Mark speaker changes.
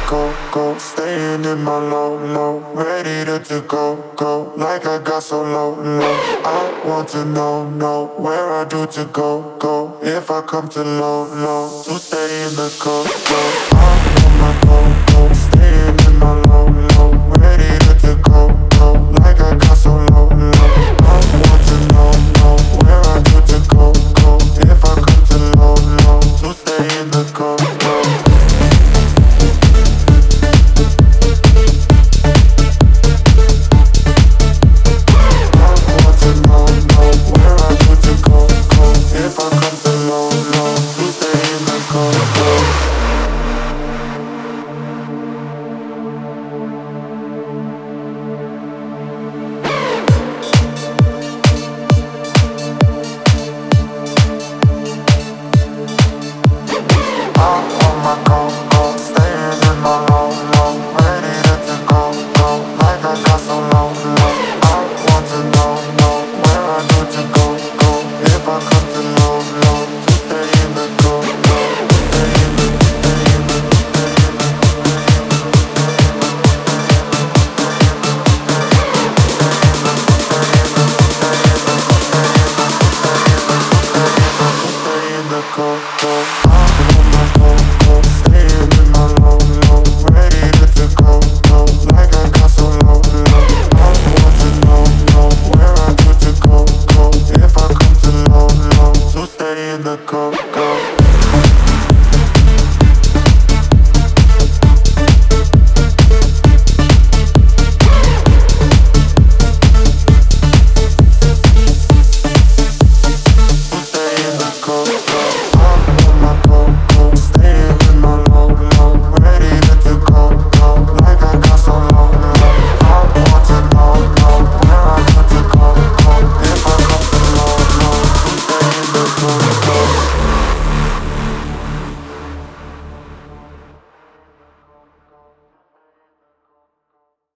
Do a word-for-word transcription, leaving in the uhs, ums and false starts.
Speaker 1: go, go. Staying in my low, low. Ready to, to go, go. Like I got so low, low. I want to know, know where I do to go, go. If I come to low, low. To stay in the go, go. I'm on my go.